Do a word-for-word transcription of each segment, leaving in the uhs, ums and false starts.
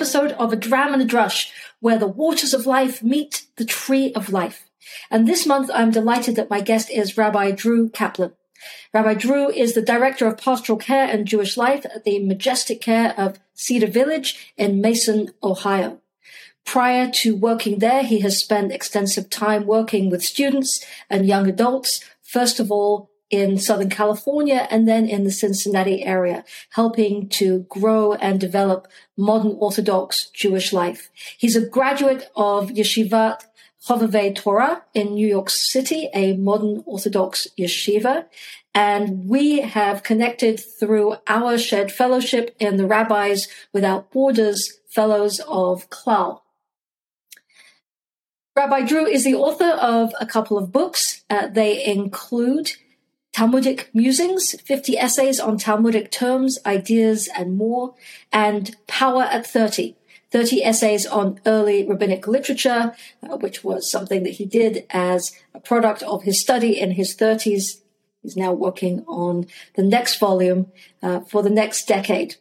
episode of A Dram and a Drush, where the waters of life meet the tree of life. And this month, I'm delighted that my guest is Rabbi Drew Kaplan. Rabbi Drew is the Director of Pastoral Care and Jewish Life at the Majestic Care of Cedar Village in Mason, Ohio. Prior to working there, he has spent extensive time working with students and young adults, first of all in Southern California and then in the Cincinnati area, helping to grow and develop modern Orthodox Jewish life. He's a graduate of Yeshivat Chovevei Torah in New York City, a modern Orthodox yeshiva, and we have connected through our shared fellowship in the Rabbis Without Borders Fellows of Klal. Rabbi Drew is the author of a couple of books. Uh, they include Talmudic Musings, fifty essays on Talmudic terms, ideas, and more, and Power at thirty, thirty essays on early rabbinic literature, uh, which was something that he did as a product of his study in his thirties. He's now working on the next volume uh, for the next decade.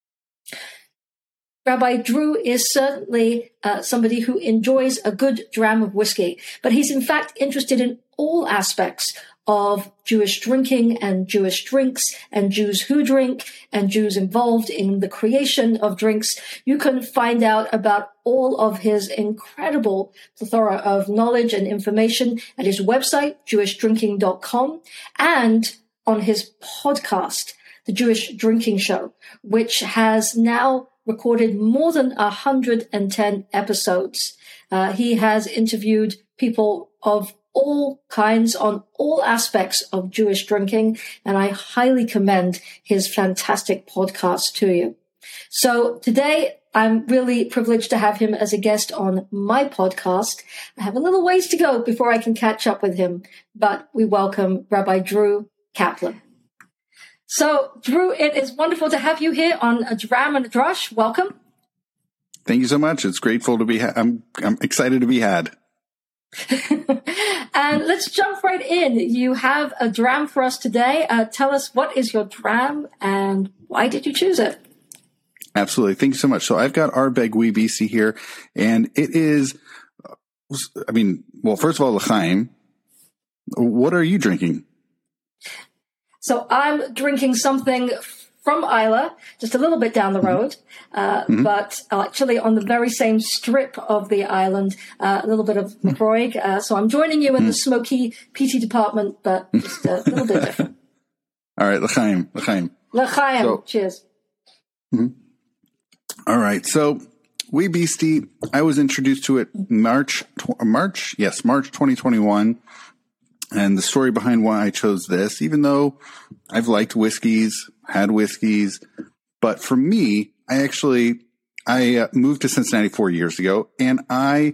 Rabbi Drew is certainly uh, somebody who enjoys a good dram of whiskey, but he's in fact interested in all aspects of Jewish drinking and Jewish drinks and Jews who drink and Jews involved in the creation of drinks. You can find out about all of his incredible plethora of knowledge and information at his website, jewish drinking dot com, and on his podcast, The Jewish Drinking Show, which has now recorded more than one hundred ten episodes. Uh, he has interviewed people of all kinds on all aspects of Jewish drinking, and I highly commend his fantastic podcast to you. So today, I'm really privileged to have him as a guest on my podcast. I have a little ways to go before I can catch up with him, but we welcome Rabbi Drew Kaplan. So, Drew, it is wonderful to have you here on A Dram and a Drush. Welcome. Thank you so much. It's grateful to be. Ha- I'm I'm excited to be had. And let's jump right in. You have a dram for us today. Uh, tell us, what is your dram and why did you choose it? Absolutely. Thank you so much. So I've got Ardbeg W B C here, and it is. I mean, well, first of all, L'chaim. What are you drinking? So I'm drinking something from Isla, just a little bit down the road, uh, mm-hmm. but actually on the very same strip of the island, uh, a little bit of Lafroig. Uh, so I'm joining you in mm-hmm. the smoky peaty department, but just a little bit different. All right, L'chaim, L'chaim. L'chaim, so, cheers. Mm-hmm. All right, so W B C, I was introduced to it March, tw- March, yes, March twenty twenty-one. And the story behind why I chose this, even though I've liked whiskeys, had whiskeys, but for me, I actually, I uh, moved to Cincinnati four years ago, and I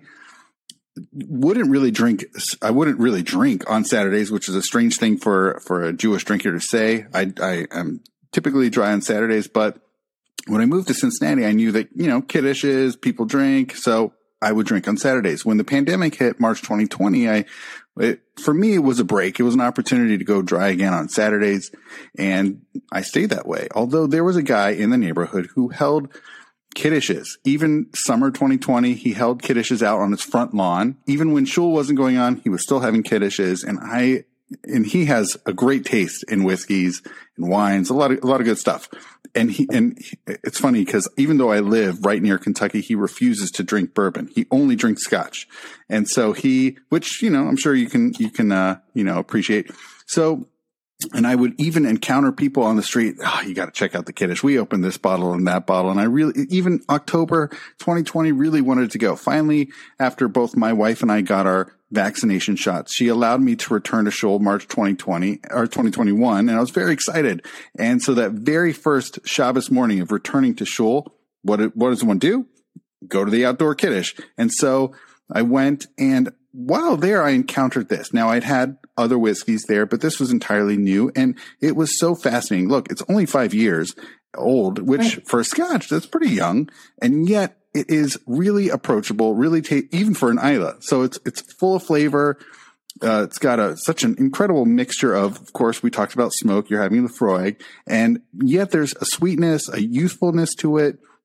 wouldn't really drink, I wouldn't really drink on Saturdays, which is a strange thing for, for a Jewish drinker to say. I, I am typically dry on Saturdays, but when I moved to Cincinnati, I knew that, you know, kiddishes, people drink, so I would drink on Saturdays. When the pandemic hit March twenty twenty, I It, for me, it was a break. It was an opportunity to go dry again on Saturdays, and I stayed that way. Although there was a guy in the neighborhood who held kiddishes. Even summer twenty twenty, he held kiddishes out on his front lawn. Even when shul wasn't going on, he was still having kiddishes, and I and he has a great taste in whiskeys and wines, a lot of a lot of good stuff. And he and he, it's funny because even though I live right near Kentucky, he refuses to drink bourbon. He only drinks scotch. And so he, which, you know, I'm sure you can, you can, uh, you know, appreciate. So, and I would even encounter people on the street. Oh, you got to check out the kiddish. We opened this bottle and that bottle. And I really, even October twenty twenty, really wanted to go. Finally, after both my wife and I got our vaccination shots, she allowed me to return to shul March twenty twenty or twenty twenty-one. And I was very excited. And so that very first Shabbos morning of returning to shul, what, what does one do? Go to the outdoor kiddish. And so I went, and while there, I encountered this. Now, I'd had other whiskeys there, but this was entirely new, and it was so fascinating. Look, it's only five years old, which right. for a scotch, that's pretty young, and yet it is really approachable, really ta- even for an Isla. So it's it's full of flavor. Uh, it's got a such an incredible mixture of, of course, we talked about smoke. You're having Lafroig, and yet there's a sweetness, a youthfulness to it.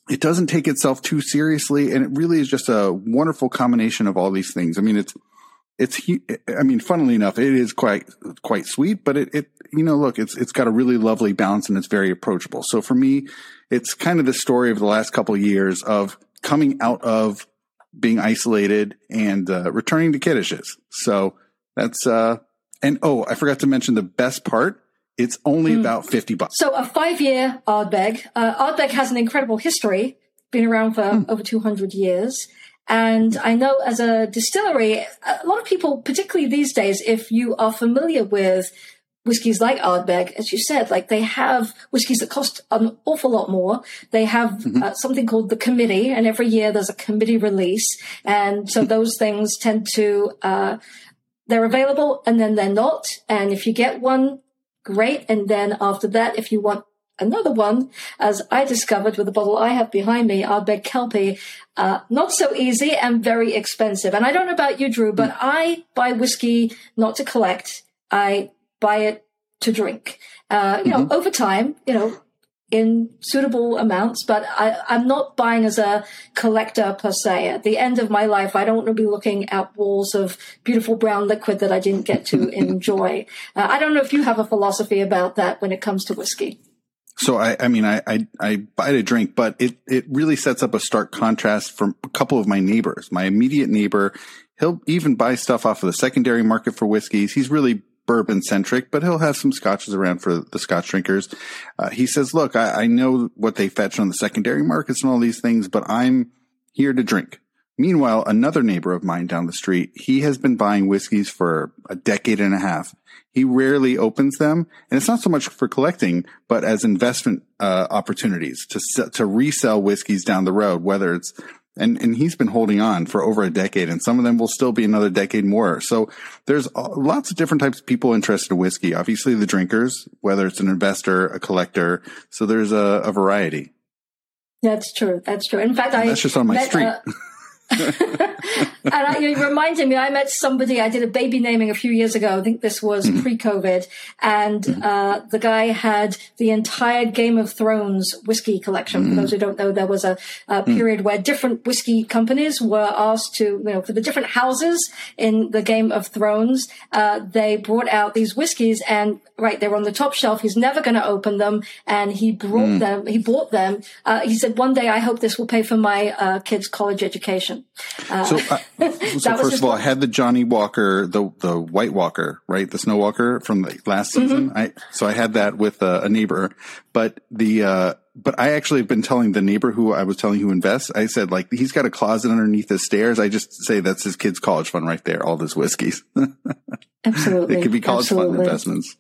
it doesn't take itself too seriously. And it really is just a wonderful combination of all these things. I mean, it's, it's, I mean, funnily enough, it is quite, quite sweet, but it, it, you know, look, it's, it's got a really lovely balance and it's very approachable. So for me, it's kind of the story of the last couple of years of coming out of being isolated and uh, returning to kiddishes. So that's, uh, and oh, I forgot to mention the best part. It's only mm. about fifty bucks. So a five-year Ardbeg. Uh, Ardbeg has an incredible history, been around for mm. over two hundred years. And I know as a distillery, a lot of people, particularly these days, if you are familiar with whiskeys like Ardbeg, as you said, like they have whiskeys that cost an awful lot more. They have mm-hmm. uh, something called the committee, and every year there's a committee release. And so those things tend to, uh, they're available and then they're not. And if you get one, great. And then after that, if you want another one, as I discovered with the bottle I have behind me, Ardbeg Kelpie, uh, not so easy and very expensive. And I don't know about you, Drew, but I buy whiskey not to collect. I buy it to drink, uh, you mm-hmm. know, over time, you know, in suitable amounts, but I, I'm not buying as a collector per se. At the end of my life, I don't want to be looking at walls of beautiful brown liquid that I didn't get to enjoy. Uh, I don't know if you have a philosophy about that when it comes to whiskey. So I, I mean, I, I, I buy to drink, but it, it really sets up a stark contrast from a couple of my neighbors. My immediate neighbor, he'll even buy stuff off of the secondary market for whiskeys. He's really bourbon centric, but he'll have some scotches around for the scotch drinkers. Uh, he says, look, I, I know what they fetch on the secondary markets and all these things, but I'm here to drink. Meanwhile, another neighbor of mine down the street, he has been buying whiskeys for a decade and a half. He rarely opens them, and it's not so much for collecting, but as investment uh, opportunities to to resell whiskeys down the road, whether it's And, and he's been holding on for over a decade, and some of them will still be another decade more. So there's lots of different types of people interested in whiskey. Obviously the drinkers, whether it's an investor, a collector. So there's a, a variety. That's true. That's true. In fact, and I that's just on my met, street. Uh, and I, you reminded me, I met somebody, I did a baby naming a few years ago. I think this was mm-hmm. pre-COVID. And mm-hmm. uh, the guy had the entire Game of Thrones whiskey collection. Mm-hmm. For those who don't know, there was a, a period mm-hmm. where different whiskey companies were asked to, you know, for the different houses in the Game of Thrones, uh, they brought out these whiskeys and, right, they were on the top shelf. He's never going to open them. And he brought mm. them, he bought them. Uh, he said, one day I hope this will pay for my uh, kids' college education. Uh, so, uh, so first of all, I had the Johnny Walker, the the White Walker, right, the Snow Walker from the last season. Mm-hmm. I so I had that with uh, a neighbor, but the uh, but I actually have been telling the neighbor who I was telling who invests. I said, like, he's got a closet underneath his stairs. I just say that's his kid's college fund right there. All this whiskeys. Absolutely, it could be college Absolutely. fund investments.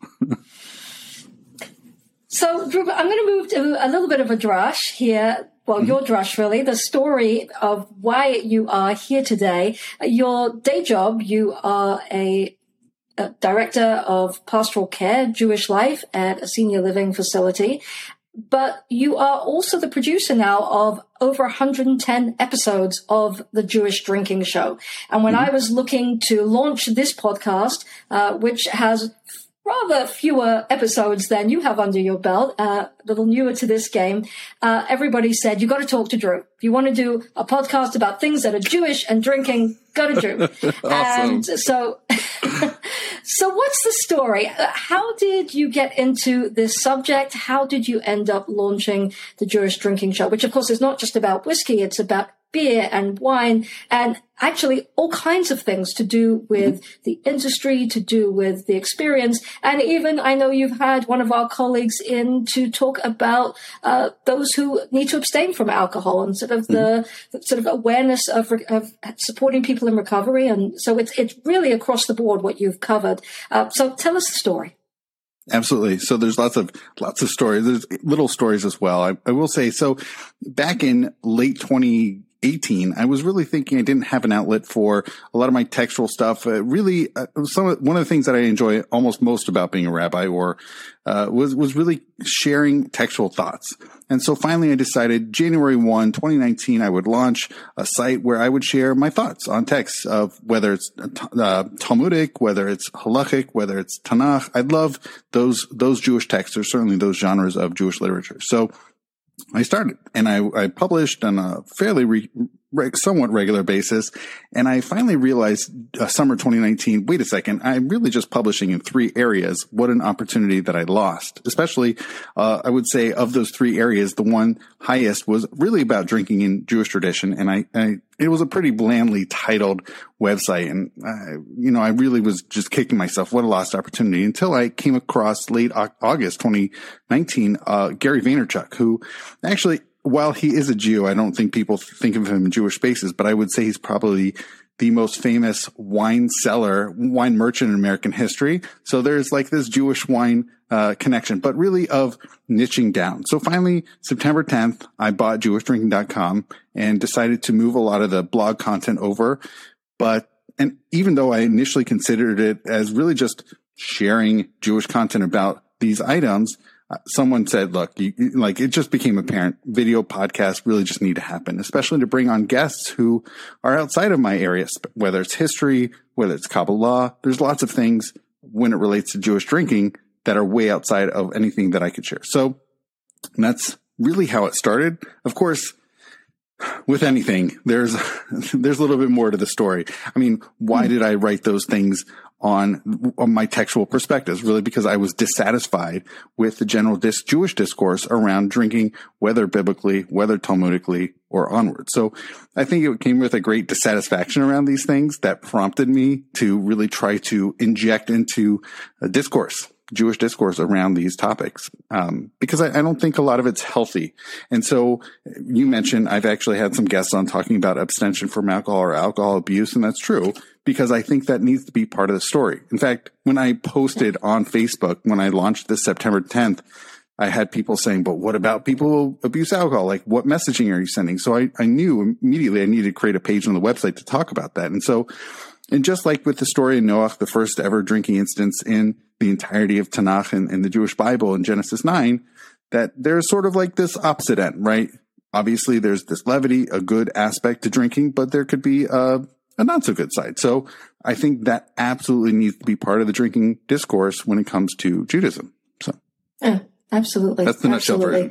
So, Drew, I'm going to move to a little bit of a drush here. Well, your drush, really, the story of why you are here today. Your day job, you are a, a director of pastoral care, Jewish life at a senior living facility. But you are also the producer now of over one hundred ten episodes of the Jewish Drinking Show. And when mm-hmm. I was looking to launch this podcast, uh, which has rather fewer episodes than you have under your belt, uh, a little newer to this game, uh, everybody said, you got to talk to Drew. If you want to do a podcast about things that are Jewish and drinking, go to Drew. Awesome. And so, so what's the story? How did you get into this subject? How did you end up launching the Jewish Drinking Show, which of course is not just about whiskey, it's about beer and wine and actually all kinds of things to do with mm-hmm. the industry, to do with the experience. And even I know you've had one of our colleagues in to talk about uh, those who need to abstain from alcohol and sort of mm-hmm. the, the sort of awareness of, of supporting people in recovery. And so it's, it's really across the board what you've covered. Uh, so tell us the story. Absolutely. So there's lots of, lots of stories. There's little stories as well. I, I will say, so back in late twenty eighteen, I was really thinking I didn't have an outlet for a lot of my textual stuff. Uh, really, uh, some of, one of the things that I enjoy almost most about being a rabbi or, uh, was, was really sharing textual thoughts. And so finally I decided January first, twenty nineteen, I would launch a site where I would share my thoughts on texts of whether it's uh, Talmudic, whether it's halachic, whether it's Tanakh. I love those, those Jewish texts or certainly those genres of Jewish literature. So I started, and I, I published on a fairly re, re, somewhat regular basis. And I finally realized uh, summer twenty nineteen, wait a second, I'm really just publishing in three areas. What an opportunity that I lost. Especially, uh, I would say of those three areas, the one highest was really about drinking in Jewish tradition. And I, I it was a pretty blandly titled website. And, uh, you know, I really was just kicking myself. What a lost opportunity until I came across late August twenty nineteen, uh, Gary Vaynerchuk, who actually, while he is a Jew, I don't think people think of him in Jewish spaces, but I would say he's probably the most famous wine seller, wine merchant in American history. So there's like this Jewish wine uh, connection, but really of niching down. So finally, September tenth, I bought jewish drinking dot com and decided to move a lot of the blog content over. But, and even though I initially considered it as really just sharing Jewish content about these items, uh, someone said, look, you, like it just became apparent video podcasts really just need to happen, especially to bring on guests who are outside of my area, whether it's history, whether it's Kabbalah. There's lots of things when it relates to Jewish drinking that are way outside of anything that I could share. So that's really how it started. Of course, with anything, there's there's a little bit more to the story. I mean, why did I write those things on, on my textual perspectives? Really because I was dissatisfied with the general dis- Jewish discourse around drinking, whether biblically, whether Talmudically, or onward. So I think it came with a great dissatisfaction around these things that prompted me to really try to inject into a discourse, Jewish discourse around these topics, um, because I, I don't think a lot of it's healthy. And so you mentioned I've actually had some guests on talking about abstention from alcohol or alcohol abuse, and that's true because I think that needs to be part of the story. In fact, when I posted on Facebook, when I launched this September tenth, I had people saying, but what about people who abuse alcohol? Like, what messaging are you sending? So I, I knew immediately I needed to create a page on the website to talk about that. And so, and just like with the story of Noach, the first ever drinking instance in the entirety of Tanakh and, and the Jewish Bible in Genesis nine, that there's sort of like this opposite end, right? Obviously, there's this levity, a good aspect to drinking, but there could be a, a not so good side. So I think that absolutely needs to be part of the drinking discourse when it comes to Judaism. So yeah, absolutely. That's the nutshell version.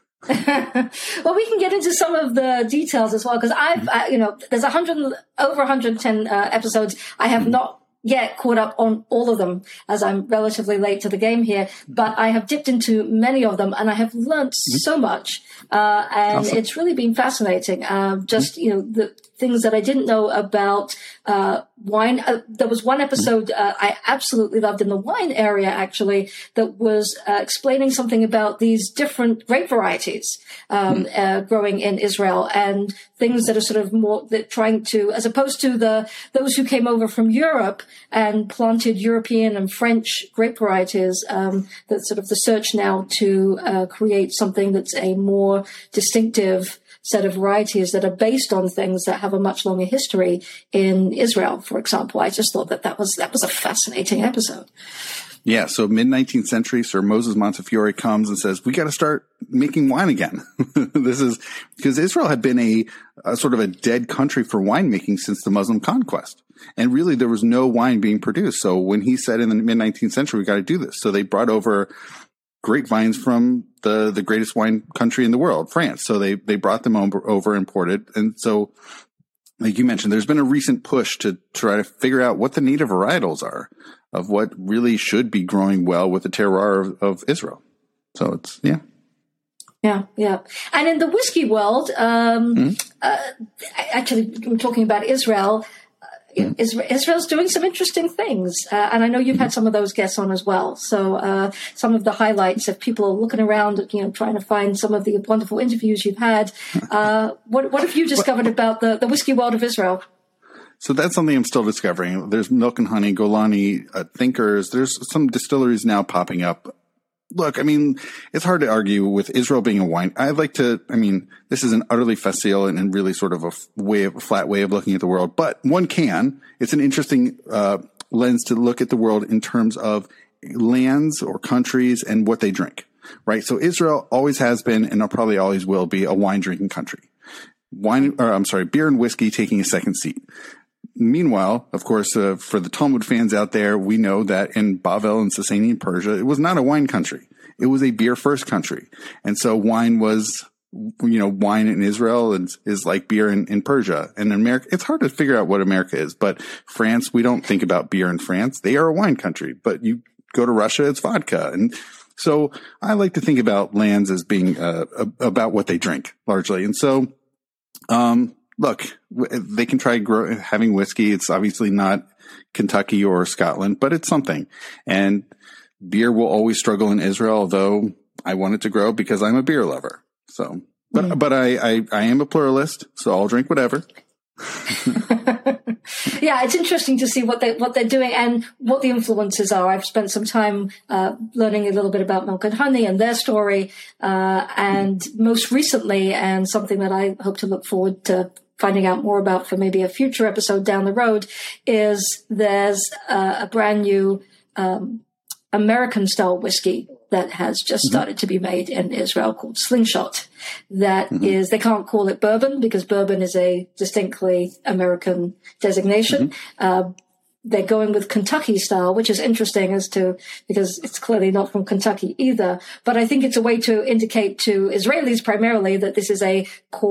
Well, we can get into some of the details as well, because I've, mm-hmm. uh, you know, there's a hundred, over one hundred ten uh, episodes. I have mm-hmm. not yet caught up on all of them, as I'm relatively late to the game here, but I have dipped into many of them and I have learned mm-hmm. so much. Uh, and awesome. It's really been fascinating. Uh, just, mm-hmm. you know, the things that I didn't know about, uh, wine. Uh, there was one episode, uh, I absolutely loved in the wine area, actually, that was, uh, explaining something about these different grape varieties, um, mm-hmm. uh, growing in Israel and things that are sort of more, that trying to, as opposed to the, those who came over from Europe and planted European and French grape varieties, um, that's sort of the search now to, uh, create something that's a more distinctive set of varieties that are based on things that have a much longer history in Israel, for example. I just thought that that was, that was a fascinating episode. Yeah. So mid nineteenth century, Sir Moses Montefiore comes and says, we got to start making wine again. This is because Israel had been a, a sort of a dead country for winemaking since the Muslim conquest. And really there was no wine being produced. So when he said in the mid nineteenth century, we got to do this. So they brought over grapevines from the, the greatest wine country in the world, France. So they, they brought them over, over imported. And so, like you mentioned, there's been a recent push to try to figure out what the native varietals are of what really should be growing well with the terroir of, of Israel. So it's, yeah. Yeah, yeah. And in the whiskey world, um, mm-hmm. uh, actually, I'm talking about Israel. Israel's doing some interesting things. Uh, and I know you've had some of those guests on as well. So, uh, some of the highlights, if people are looking around, you know, trying to find some of the wonderful interviews you've had, uh, what, what have you discovered about the, the whiskey world of Israel? So that's something I'm still discovering. There's Milk and Honey, Golani, uh, Thinkers. There's some distilleries now popping up. Look, I mean, it's hard to argue with Israel being a wine. I'd like to, I mean, this is an utterly facile and, and really sort of a way of, a flat way of looking at the world, but one can. It's an interesting, uh, lens to look at the world in terms of lands or countries and what they drink, right? So Israel always has been and probably always will be a wine drinking country. Wine, or I'm sorry, beer and whiskey taking a second seat. Meanwhile, of course, uh, for the Talmud fans out there, we know that in Bavel and Sasanian Persia, it was not a wine country. it was a beer first country. And so wine was, you know, wine in Israel is, is like beer in, in Persia. And in America, it's hard to figure out what America is, but France, we don't think about beer in France. They are a wine country, but you go to Russia, it's vodka. And so I like to think about lands as being uh, about what they drink largely. And so, um, look, they can try grow, having whiskey. It's obviously not Kentucky or Scotland, but it's something. And beer will always struggle in Israel, although I want it to grow because I'm a beer lover. So, but, mm. but I, I, I am a pluralist, so I'll drink whatever. Yeah, it's interesting to see what they what they're doing and what the influences are. I've spent some time uh, learning a little bit about Milk and Honey and their story, uh, and most recently, and something that I hope to look forward to finding out more about for maybe a future episode down the road, is there's uh, a brand new um, American-style whiskey that has just started mm-hmm. to be made in Israel called Slingshot. That mm-hmm. is, they can't call it bourbon because bourbon is a distinctly American designation. Mm-hmm. Uh, they're going with Kentucky style, which is interesting as to, because it's clearly not from Kentucky either. But I think it's a way to indicate to Israelis primarily that this is a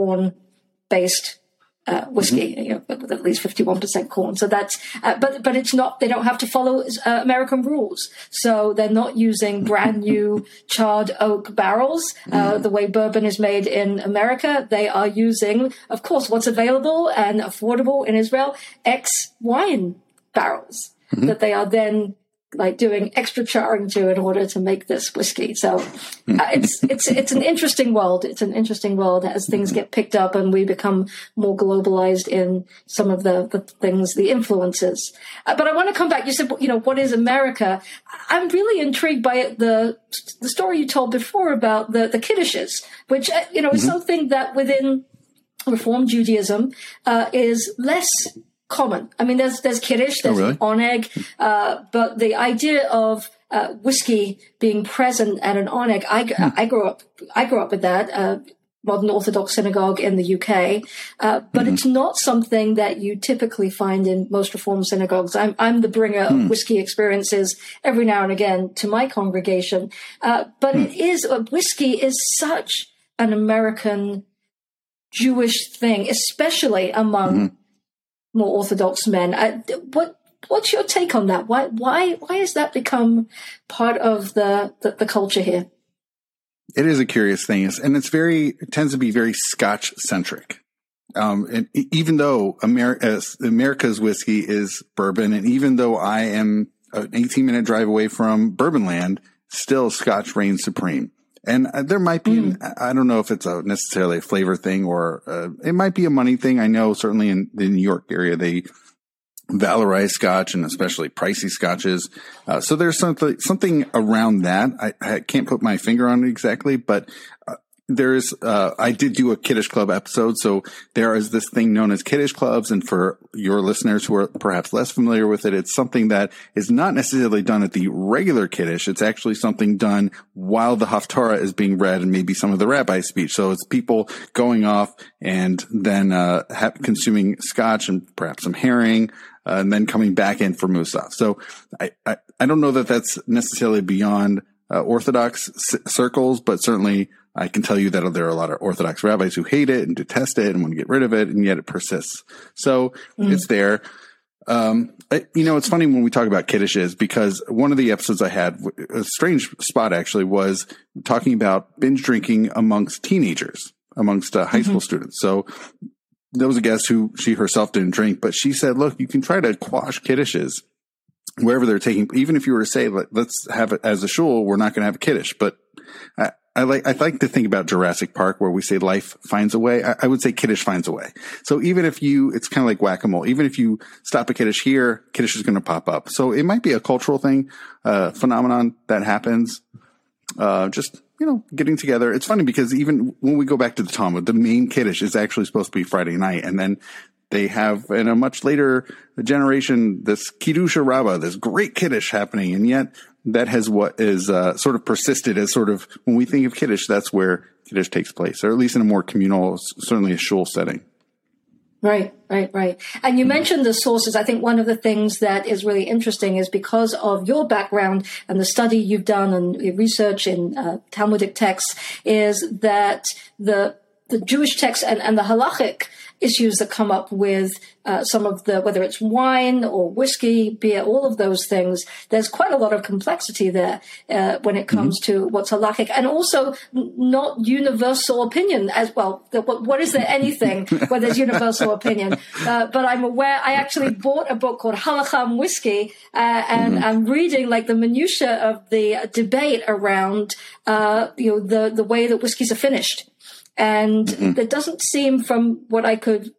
corn-based Uh, whiskey, mm-hmm. you know, with at least fifty-one percent corn. So that's, uh, but, but it's not, they don't have to follow uh, American rules. So they're not using brand new charred oak barrels, uh, mm-hmm. the way bourbon is made in America. They are using, of course, what's available and affordable in Israel, ex-wine barrels mm-hmm. that they are then like doing extra charring to in order to make this whiskey. So uh, it's it's it's an interesting world. It's an interesting world as things get picked up and we become more globalized in some of the, the things, the influences. Uh, but I want to come back. You said, you know, what is America? I'm really intrigued by the the story you told before about the the kiddushes, which uh, you know is mm-hmm. something that within Reform Judaism uh, is less common. I mean, there's there's kiddush, there's oh, really? oneg, uh, but the idea of uh, whiskey being present at an oneg, I, hmm. I grew up I grew up with that. Uh, modern Orthodox synagogue in the U K, uh, but mm-hmm. it's not something that you typically find in most Reform synagogues. I'm I'm the bringer mm. of whiskey experiences every now and again to my congregation, uh, but mm. it is uh, whiskey is such an American Jewish thing, especially among mm-hmm. more Orthodox men. I, what what's your take on that? Why why why has that become part of the the, the culture here? It is a curious thing, and it's very it tends to be very Scotch centric. Um, and even though America, America's whiskey is bourbon, and even though I am an eighteen minute drive away from Bourbon Land, still Scotch reigns supreme. And there might be, mm. an, I don't know if it's a necessarily a flavor thing or uh, it might be a money thing. I know certainly in the New York area, they valorize Scotch and especially pricey Scotches. Uh, so there's something, something around that. I, I can't put my finger on it exactly, but uh, there's, uh, I did do a Kiddush Club episode. So there is this thing known as Kiddush Clubs. And for your listeners who are perhaps less familiar with it, it's something that is not necessarily done at the regular Kiddush. It's actually something done while the Haftarah is being read and maybe some of the rabbi's speech. So it's people going off and then, uh, ha- consuming Scotch and perhaps some herring. Uh, and then coming back in for Musaf. So I, I, I don't know that that's necessarily beyond uh, Orthodox c- circles, but certainly I can tell you that there are a lot of Orthodox rabbis who hate it and detest it and want to get rid of it, and yet it persists. So mm. it's there. Um, I, you know, it's funny when we talk about kiddushes because one of the episodes I had, a strange spot actually, was talking about binge drinking amongst teenagers, amongst uh, high mm-hmm. school students. So there was a guest who she herself didn't drink, but she said, look, you can try to quash kiddushes wherever they're taking, even if you were to say, Let, let's have it as a shul, we're not going to have a kiddush. But I, I like, I like to think about Jurassic Park where we say life finds a way. I, I would say kiddush finds a way. So even if you, it's kind of like whack-a-mole. Even if you stop a kiddush here, kiddush is going to pop up. So it might be a cultural thing, uh, phenomenon that happens. Uh, just, you know, getting together. It's funny because even when we go back to the Talmud, the main Kiddush is actually supposed to be Friday night. And then they have in a much later generation, this Kiddusha Rabbah, this great Kiddush happening. And yet that has what is, uh, sort of persisted as sort of when we think of Kiddush, that's where Kiddush takes place, or at least in a more communal, certainly a shul setting. Right, right, right. And you mentioned the sources. I think one of the things that is really interesting is because of your background and the study you've done and your research in uh, Talmudic texts is that the the Jewish texts and, and the halachic issues that come up with uh, some of the, whether it's wine or whiskey, beer, all of those things, there's quite a lot of complexity there uh, when it comes mm-hmm. to what's halachic, and also not universal opinion as well. The, what, what is there anything where there's universal opinion? Uh, but I'm aware, I actually bought a book called Halacham Whiskey, uh, and mm-hmm. I'm reading like the minutiae of the debate around uh, you know the the way that whiskeys are finished. And mm-hmm. there doesn't seem, from what I could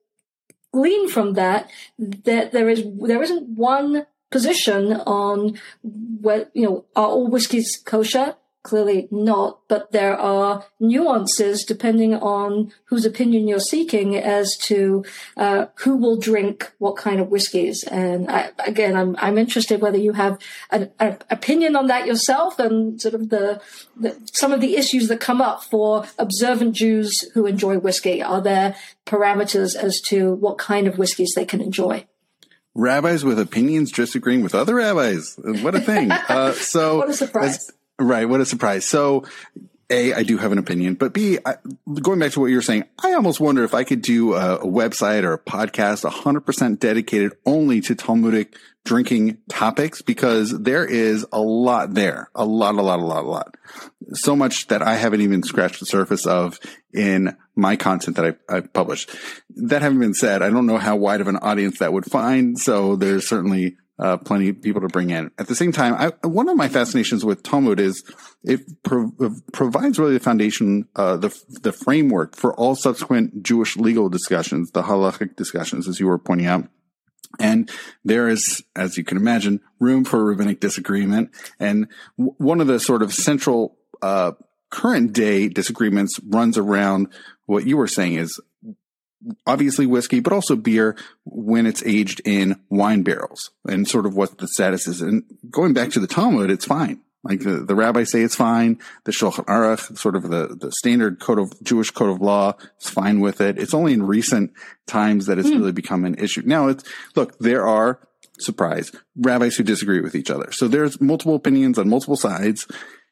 glean from that, that there is there isn't one position on what, you know, are all whiskeys kosher? Clearly not, but there are nuances depending on whose opinion you're seeking as to uh, who will drink what kind of whiskeys. And I, again, I'm I'm interested whether you have an, an opinion on that yourself and sort of the, the some of the issues that come up for observant Jews who enjoy whiskey. Are there parameters as to what kind of whiskeys they can enjoy? Rabbis with opinions disagreeing with other rabbis. What a thing. Uh, so what a surprise. As, Right. What a surprise. So, A, I do have an opinion, but B, I, going back to what you were saying, I almost wonder if I could do a, a website or a podcast one hundred percent dedicated only to Talmudic drinking topics, because there is a lot there. A lot, a lot, a lot, a lot. So much that I haven't even scratched the surface of in my content that I, I published. That having been said, I don't know how wide of an audience that would find. So there's certainly Uh, plenty of people to bring in. At the same time, I, one of my fascinations with Talmud is it pro- provides really the foundation, uh, the the framework for all subsequent Jewish legal discussions, the halachic discussions, as you were pointing out. And there is, as you can imagine, room for rabbinic disagreement. And w- one of the sort of central uh, current day disagreements runs around what you were saying is obviously whiskey, but also beer when it's aged in wine barrels and sort of what the status is. And going back to the Talmud, it's fine. Like the, the rabbis say it's fine. The Shulchan Aruch, sort of the, the standard code of Jewish code of law, is fine with it. It's only in recent times that it's mm. really become an issue. Now, it's, look, there are, surprise, rabbis who disagree with each other. So there's multiple opinions on multiple sides,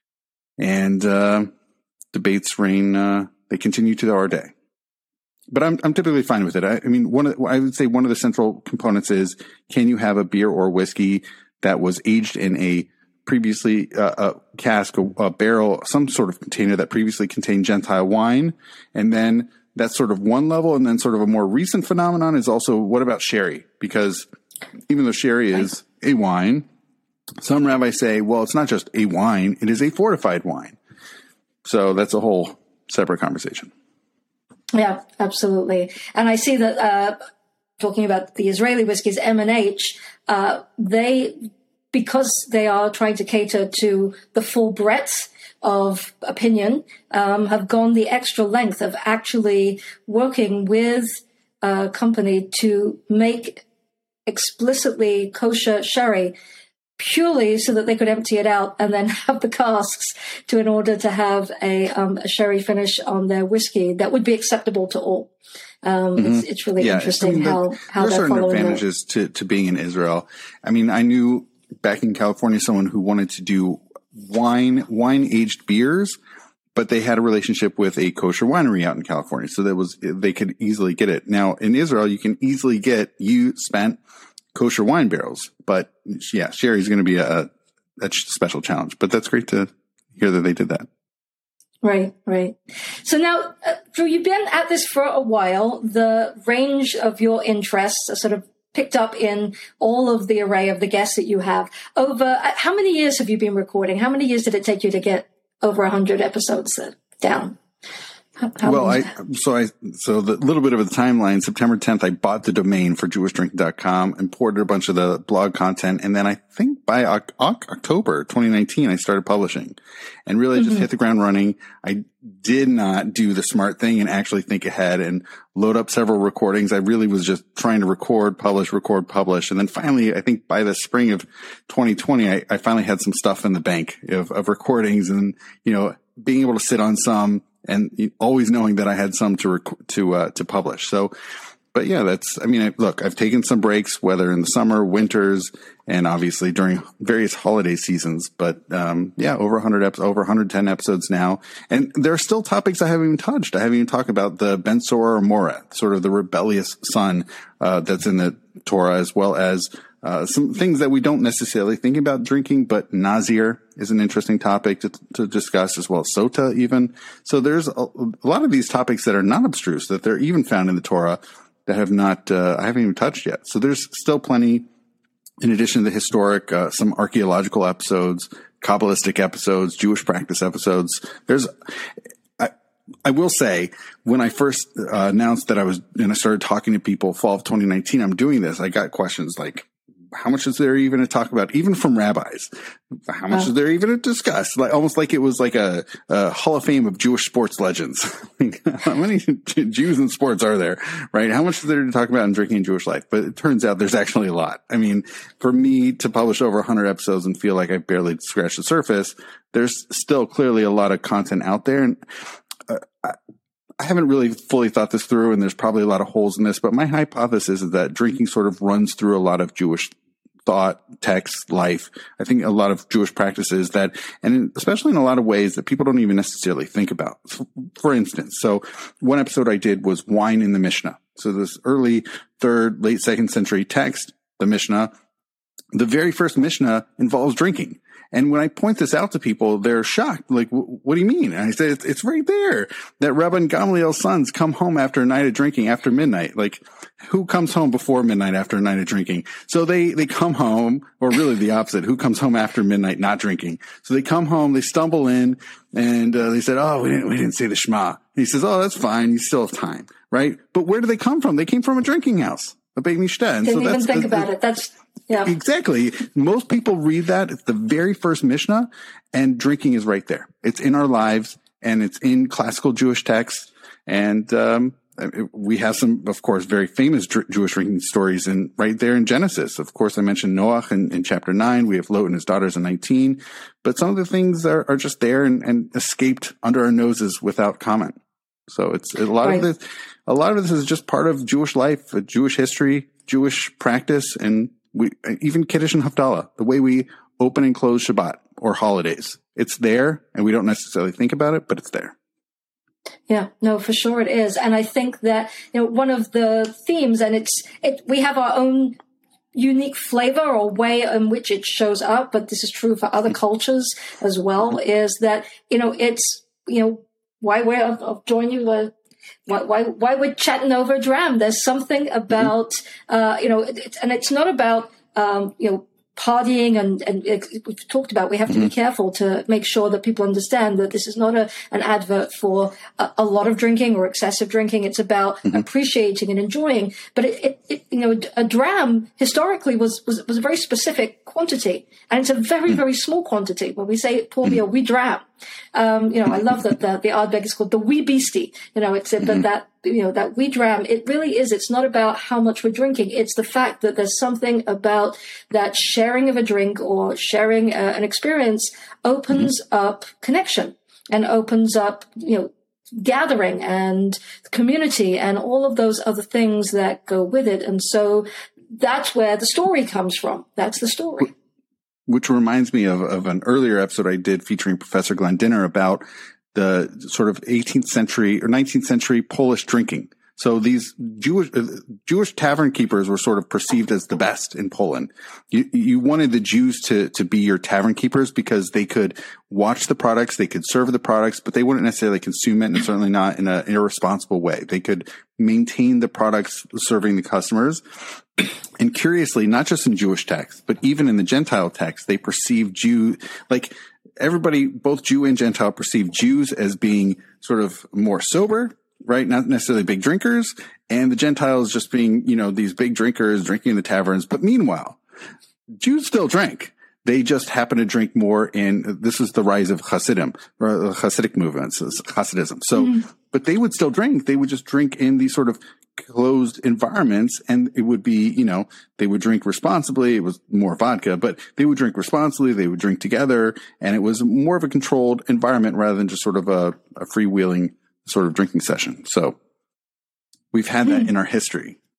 and uh, debates reign, uh, they continue to our day. But I'm I'm typically fine with it. I, I mean, one of, I would say one of the central components is, can you have a beer or whiskey that was aged in a previously uh, a cask, a, a barrel, some sort of container that previously contained Gentile wine, and then that's sort of one level, and then sort of a more recent phenomenon is also, what about sherry? Because even though sherry is a wine, some rabbis say, well, it's not just a wine; it is a fortified wine. So that's a whole separate conversation. Yeah, absolutely. And I see that, uh, talking about the Israeli whiskeys, M and H, uh, they, because they are trying to cater to the full breadth of opinion, um, have gone the extra length of actually working with a company to make explicitly kosher sherry, purely so that they could empty it out and then have the casks to, in order to have a, um, a sherry finish on their whiskey that would be acceptable to all. Um, mm-hmm. it's, it's really yeah, interesting I mean, how, how they're following. There are certain advantages to, to being in Israel. I mean, I knew back in California someone who wanted to do wine, wine aged beers, but they had a relationship with a kosher winery out in California. So that was, they could easily get it. Now in Israel, you can easily get, you spent kosher wine barrels, but yeah, sherry is going to be a, a special challenge, but that's great to hear that they did that. Right, right. So now, uh, Drew, you've been at this for a while. The range of your interests are sort of picked up in all of the array of the guests that you have. Over, uh, how many years have you been recording? How many years did it take you to get over one hundred episodes uh, down? How, how well, I, so I, so the little bit of the timeline, September tenth, I bought the domain for jewish drinking dot com, imported a bunch of the blog content. And then I think by o- October twenty nineteen, I started publishing and really mm-hmm. just hit the ground running. I did not do the smart thing and actually think ahead and load up several recordings. I really was just trying to record, publish, record, publish. And then finally, I think by the spring of twenty twenty, I, I finally had some stuff in the bank of, of recordings and, you know, being able to sit on some, and always knowing that I had some to rec- to uh, to publish. So but yeah, that's, I mean, I, look, I've taken some breaks, whether in the summer, winters, and obviously during various holiday seasons. But um, yeah, over one hundred episodes, over one hundred ten episodes now. And there are still topics I haven't even touched. I haven't even talked about the Ben Sora or Moreh, sort of the rebellious son uh, that's in the Torah, as well as uh, some things that we don't necessarily think about drinking, but Nazir is an interesting topic to, to discuss, as well as Sota even. So there's a, a lot of these topics that are not abstruse, that they're even found in the Torah, that have not, uh, I haven't even touched yet. So there's still plenty, in addition to the historic, uh, some archaeological episodes, Kabbalistic episodes, Jewish practice episodes. There's, I, I will say, when I first uh, announced that I was, and I started talking to people fall of twenty nineteen, I'm doing this, I got questions like, how much is there even to talk about, even from rabbis? How much oh. is there even to discuss? Like, almost like it was like a, a Hall of Fame of Jewish sports legends. How many Jews in sports are there, right? How much is there to talk about in drinking and Jewish life? But it turns out there's actually a lot. I mean, for me to publish over one hundred episodes and feel like I barely scratched the surface, there's still clearly a lot of content out there. And uh, I, I haven't really fully thought this through, and there's probably a lot of holes in this, but my hypothesis is that drinking sort of runs through a lot of Jewish thought, text, life. I think a lot of Jewish practices that, and especially in a lot of ways that people don't even necessarily think about. For instance, so one episode I did was wine in the Mishnah. So this early third, late second century text, the Mishnah, the very first Mishnah involves drinking. And when I point this out to people, they're shocked. Like, what do you mean? And I say, it's, it's right there. That Rabban Gamliel's sons come home after a night of drinking after midnight. Like, who comes home before midnight after a night of drinking? So they, they come home, or really the opposite. Who comes home after midnight not drinking? So they come home, they stumble in, and uh, they said, oh, we didn't, we didn't say the Shema. And he says, oh, that's fine. You still have time, right? But where do they come from? They came from a drinking house, a Beit Mishteh. Didn't so even that's, think uh, about it. That's, yeah. Exactly. Most people read that. It's the very first Mishnah, and drinking is right there. It's in our lives, and it's in classical Jewish texts. And um, we have some, of course, very famous dr- Jewish drinking stories in right there in Genesis. Of course, I mentioned Noach in, in chapter nine. We have Lot and his daughters in nineteen. But some of the things are, are just there and, and escaped under our noses without comment. So it's a lot right. of this. A lot of this is just part of Jewish life, Jewish history, Jewish practice, and we even Kiddush and Havdalah, the way we open and close Shabbat or holidays. It's there, and we don't necessarily think about it, but it's there. Yeah, no, for sure it is. And I think that, you know, one of the themes, and it's, it, we have our own unique flavor or way in which it shows up, but this is true for other cultures as well, is that, you know, it's, you know, why we're, I'll, I'll join you, uh, Why, why, why we're chatting over dram? There's something about, uh, you know, it, and it's not about, um, you know, partying and, and it, we've talked about, we have to mm-hmm. be careful to make sure that people understand that this is not a, an advert for a, a lot of drinking or excessive drinking. It's about mm-hmm. appreciating and enjoying. But it, it, it, you know, a dram historically was, was, was a very specific quantity, and it's a very, mm-hmm. very small quantity. When we say pour me a wee dram, um, you know, I love that the, the Ardbeg is called the wee beastie. You know, it's mm-hmm. that, that, you know, that wee dram. It really is. It's not about how much we're drinking. It's the fact that there's something about that sharing of a drink or sharing uh, an experience opens mm-hmm. up connection and opens up, you know, gathering and community and all of those other things that go with it. And so that's where the story comes from. That's the story. Which reminds me of, of an earlier episode I did featuring Professor Glenn Dinner about the sort of eighteenth century or nineteenth century Polish drinking. So these Jewish uh, Jewish tavern keepers were sort of perceived as the best in Poland. You, you wanted the Jews to to be your tavern keepers because they could watch the products, they could serve the products, but they wouldn't necessarily consume it, and certainly not in an irresponsible way. They could maintain the products serving the customers. And curiously, not just in Jewish texts, but even in the Gentile text, they perceive Jew, like everybody, both Jew and Gentile, perceive Jews as being sort of more sober, right? Not necessarily big drinkers, and the Gentiles just being, you know, these big drinkers drinking in the taverns. But meanwhile, Jews still drank. They just happen to drink more in, this is the rise of Hasidim, or Hasidic movements, Hasidism. So, mm-hmm. but they would still drink. They would just drink in these sort of closed environments, and it would be, you know, they would drink responsibly. It was more vodka, but they would drink responsibly. They would drink together, and it was more of a controlled environment rather than just sort of a, a freewheeling sort of drinking session. So we've had that in our history.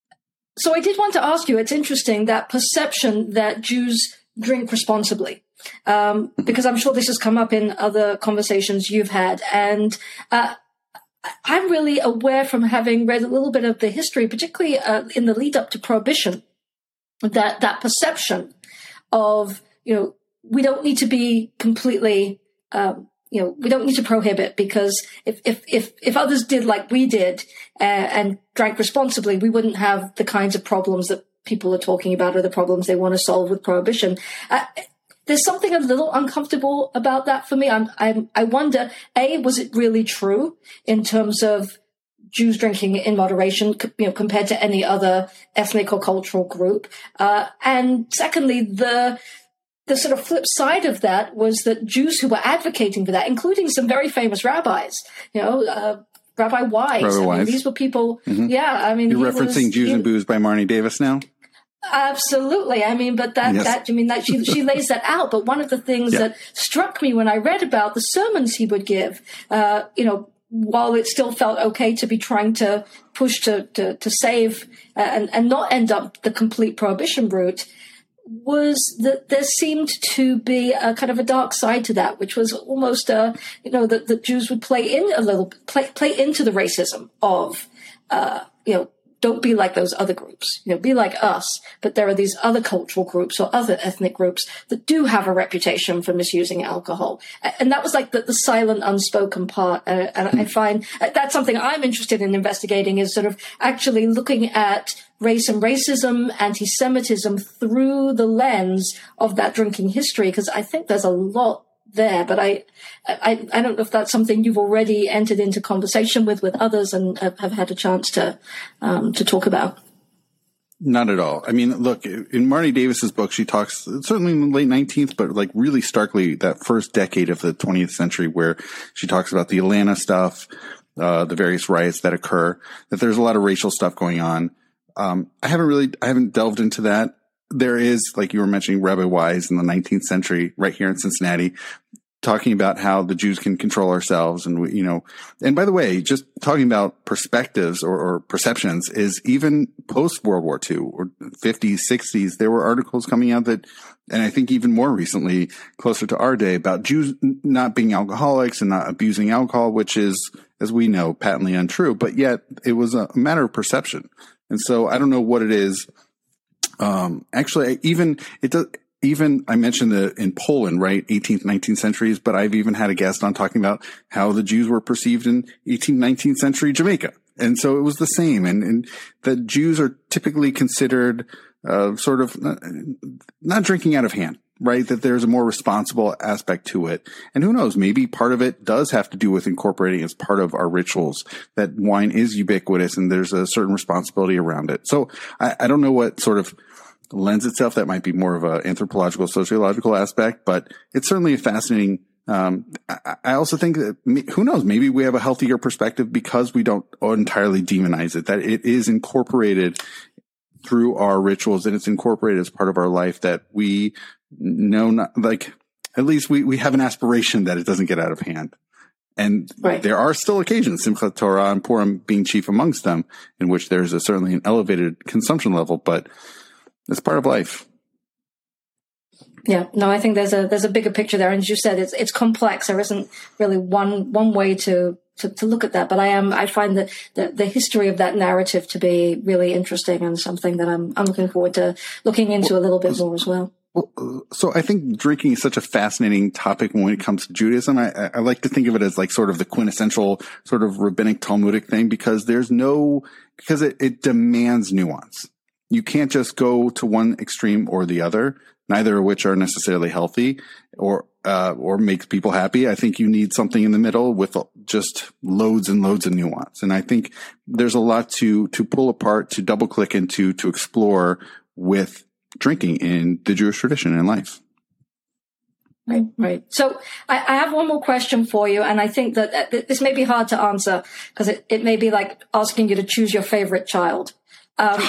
so I did want to ask you, it's interesting, that perception that Jews drink responsibly, um, because I'm sure this has come up in other conversations you've had. And uh, I'm really aware from having read a little bit of the history, particularly uh, in the lead up to Prohibition, that that perception of, you know, we don't need to be completely, um, you know, we don't need to prohibit, because if if if, if others did like we did uh, and drank responsibly, we wouldn't have the kinds of problems that people are talking about or the problems they want to solve with Prohibition. Uh, there's something a little uncomfortable about that for me. I'm, I'm, I wonder, A, was it really true in terms of Jews drinking in moderation, you know, compared to any other ethnic or cultural group? Uh, and secondly, the The sort of flip side of that was that Jews who were advocating for that, including some very famous rabbis, you know, uh, Rabbi Wise. Rabbi I mean, Wise. these were people, mm-hmm. yeah, I mean. You're referencing was, Jews he, and Booze by Marnie Davis now? Absolutely. I mean, but that, yes. that I mean, that she, she lays that out. But one of the things yeah. that struck me when I read about the sermons he would give, uh, you know, while it still felt okay to be trying to push to, to, to save uh, and, and not end up the complete prohibition route, was that there seemed to be a kind of a dark side to that, which was almost, uh, you know, that the Jews would play in a little, play, play into the racism of, uh, you know, don't be like those other groups, you know, be like us. But there are these other cultural groups or other ethnic groups that do have a reputation for misusing alcohol. And that was like the, the silent, unspoken part. Uh, and I find that's something I'm interested in investigating, is sort of actually looking at race and racism, anti-Semitism through the lens of that drinking history, because I think there's a lot there. But I, I, I don't know if that's something you've already entered into conversation with, with others and have, have had a chance to, um, to talk about. Not at all. I mean, look, in Marnie Davis's book, she talks certainly in the late nineteenth, but like really starkly that first decade of the twentieth century, where she talks about the Atlanta stuff, uh, the various riots that occur, that there's a lot of racial stuff going on. Um, I haven't really, I haven't delved into that. There is, like you were mentioning, Rabbi Wise in the nineteenth century, right here in Cincinnati, talking about how the Jews can control ourselves. And, we, you know, and by the way, just talking about perspectives or, or perceptions is even post World War Two or fifties, sixties, there were articles coming out that, and I think even more recently, closer to our day, about Jews not being alcoholics and not abusing alcohol, which is, as we know, patently untrue, but yet it was a matter of perception. And so I don't know what it is. Um, actually, even it does, even I mentioned the in Poland, right? eighteenth, nineteenth centuries, but I've even had a guest on talking about how the Jews were perceived in eighteenth, nineteenth century Jamaica. And so it was the same. And, and the Jews are typically considered, uh, sort of not, not drinking out of hand, right? That there's a more responsible aspect to it. And who knows, maybe part of it does have to do with incorporating as part of our rituals, that wine is ubiquitous and there's a certain responsibility around it. So I, I don't know what sort of lends itself. That might be more of an anthropological, sociological aspect, but it's certainly a fascinating. Um, I, I also think that, who knows, maybe we have a healthier perspective because we don't entirely demonize it, that it is incorporated through our rituals and it's incorporated as part of our life, that we know, not like, at least we, we have an aspiration that it doesn't get out of hand. And right. There are still occasions, Simchat Torah and Purim being chief amongst them, in which there's a, certainly an elevated consumption level, but it's part of life. Yeah, no, I think there's a there's a bigger picture there, and as you said, it's it's complex. There isn't really one one way to to, to look at that. But I am I find that the, the history of that narrative to be really interesting and something that I'm I'm looking forward to looking into well, a little bit more as well. Well, so I think drinking is such a fascinating topic when it comes to Judaism. I, I like to think of it as like sort of the quintessential sort of rabbinic Talmudic thing, because there's no because it, it demands nuance. You can't just go to one extreme or the other, neither of which are necessarily healthy or uh, or makes people happy. I think you need something in the middle with just loads and loads of nuance. And I think there's a lot to to pull apart, to double click into, to explore with drinking in the Jewish tradition and life. Right, right. So I, I have one more question for you, and I think that this may be hard to answer because it, it may be like asking you to choose your favorite child. Um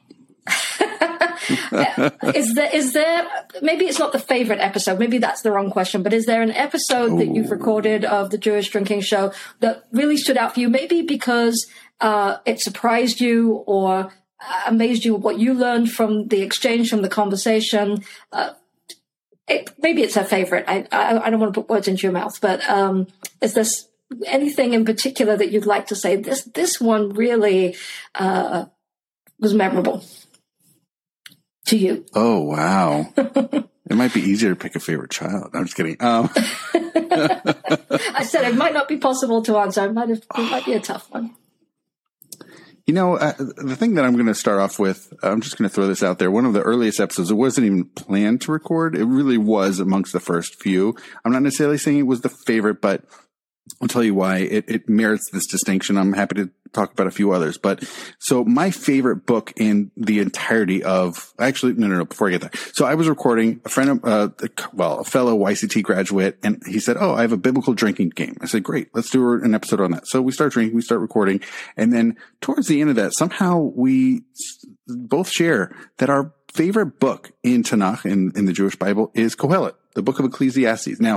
is there, is there, maybe it's not the favorite episode, maybe that's the wrong question, but is there an episode Ooh. that you've recorded of the Jewish Drinking Show that really stood out for you? Maybe because uh, it surprised you, or amazed you, what you learned from the exchange, from the conversation. Uh, it, maybe it's a favorite. I, I, I don't want to put words into your mouth, but um, is there anything in particular that you'd like to say? This this one really uh, was memorable to you. Oh, wow. It might be easier to pick a favorite child. I'm just kidding. Um. I said it might not be possible to answer. It might, have, it might be a tough one. You know, uh, the thing that I'm going to start off with, I'm just going to throw this out there. One of the earliest episodes, it wasn't even planned to record. It really was amongst the first few. I'm not necessarily saying it was the favorite, but I'll tell you why it, it merits this distinction. I'm happy to talk about a few others. But so my favorite book in the entirety of, actually, no, no, no, before I get there. So I was recording a friend of, uh, well, a fellow Y C T graduate, and he said, oh, I have a biblical drinking game. I said, great, let's do an episode on that. So we start drinking, we start recording. And then towards the end of that, somehow we both share that our favorite book in Tanakh, in, in the Jewish Bible, is Kohelet, the book of Ecclesiastes. Now,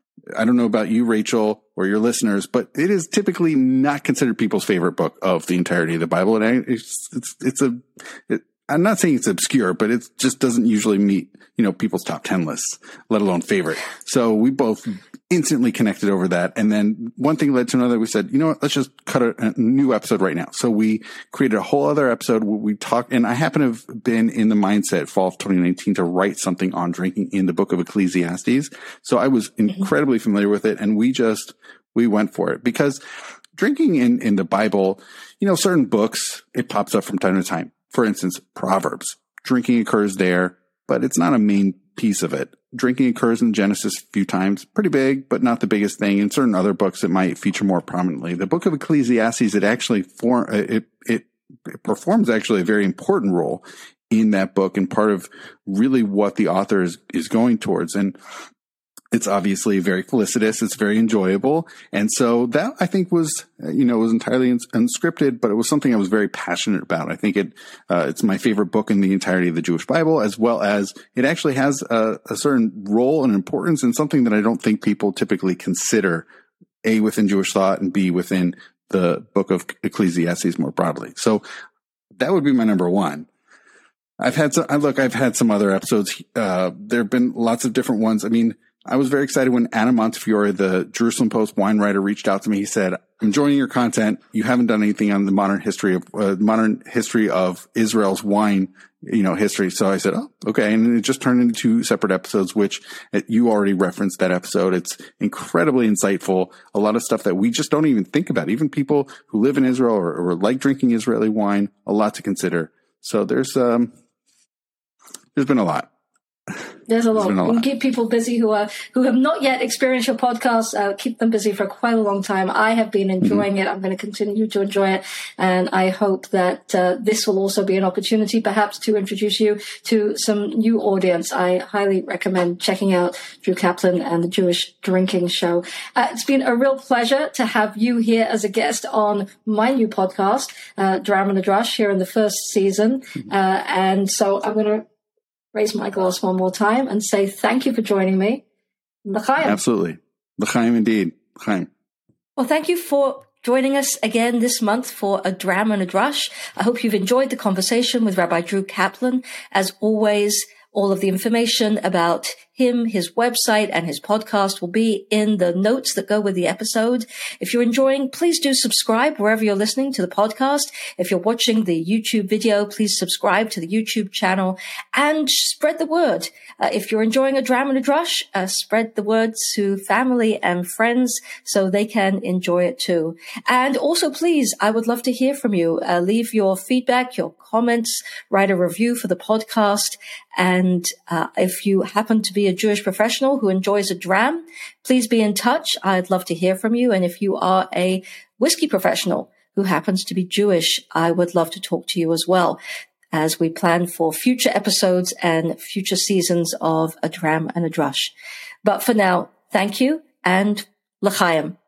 I don't know about you, Rachel, or your listeners, but it is typically not considered people's favorite book of the entirety of the Bible. And I, it's, it's, it's a, it, I'm not saying it's obscure, but it just doesn't usually meet, you know, people's top ten lists, let alone favorite. So we both instantly connected over that. And then one thing led to another. We said, you know what, let's just cut a, a new episode right now. So we created a whole other episode where we talked, and I happen to have been in the mindset fall of twenty nineteen to write something on drinking in the book of Ecclesiastes. So I was incredibly familiar with it, and we just, we went for it because drinking in, in the Bible, you know, certain books, it pops up from time to time. For instance, Proverbs. Drinking occurs there, but it's not a main piece of it. Drinking occurs in Genesis a few times, pretty big, but not the biggest thing. In certain other books, it might feature more prominently. The book of Ecclesiastes, it actually for, it, it, it performs actually a very important role in that book and part of really what the author is, is going towards. And it's obviously very felicitous. It's very enjoyable. And so that I think was, you know, was entirely unscripted, but it was something I was very passionate about. I think it, uh, it's my favorite book in the entirety of the Jewish Bible, as well as it actually has a, a certain role and importance and something that I don't think people typically consider, A, within Jewish thought, and B, within the book of Ecclesiastes more broadly. So that would be my number one. I've had some, look, I've had some other episodes. Uh, there have been lots of different ones. I mean, I was very excited when Adam Montefiore, the Jerusalem Post wine writer, reached out to me. He said, I'm enjoying your content. You haven't done anything on the modern history of, uh, modern history of Israel's wine, you know, history. So I said, oh, okay. And it just turned into two separate episodes, which uh, you already referenced that episode. It's incredibly insightful. A lot of stuff that we just don't even think about. Even people who live in Israel or, or like drinking Israeli wine, a lot to consider. So there's, um, there's been a lot. There's a lot. There's a lot. We keep people busy who are who have not yet experienced your podcast. Uh, keep them busy for quite a long time. I have been enjoying mm-hmm. it. I'm going to continue to enjoy it, and I hope that uh, this will also be an opportunity, perhaps, to introduce you to some new audience. I highly recommend checking out Drew Kaplan and the Jewish Drinking Show. Uh, it's been a real pleasure to have you here as a guest on my new podcast, uh, Dram and a Drush, here in the first season. Mm-hmm. Uh, and so I'm going to raise my glass one more time and say thank you for joining me. L'chaim. Absolutely. L'chaim indeed. L'chaim. Well, thank you for joining us again this month for a Dram and a Drush. I hope you've enjoyed the conversation with Rabbi Drew Kaplan. As always, all of the information about him, his website, and his podcast will be in the notes that go with the episode. If you're enjoying, please do subscribe wherever you're listening to the podcast. If you're watching the YouTube video, please subscribe to the YouTube channel and spread the word. Uh, if you're enjoying a Dram and a Drush, uh, spread the word to family and friends so they can enjoy it too. And also, please, I would love to hear from you. Uh, leave your feedback, your comments, write a review for the podcast. And uh, if you happen to be a Jewish professional who enjoys a dram, please be in touch. I'd love to hear from you. And if you are a whiskey professional who happens to be Jewish, I would love to talk to you as well as we plan for future episodes and future seasons of A Dram and a Drush. But for now, thank you and l'chaim.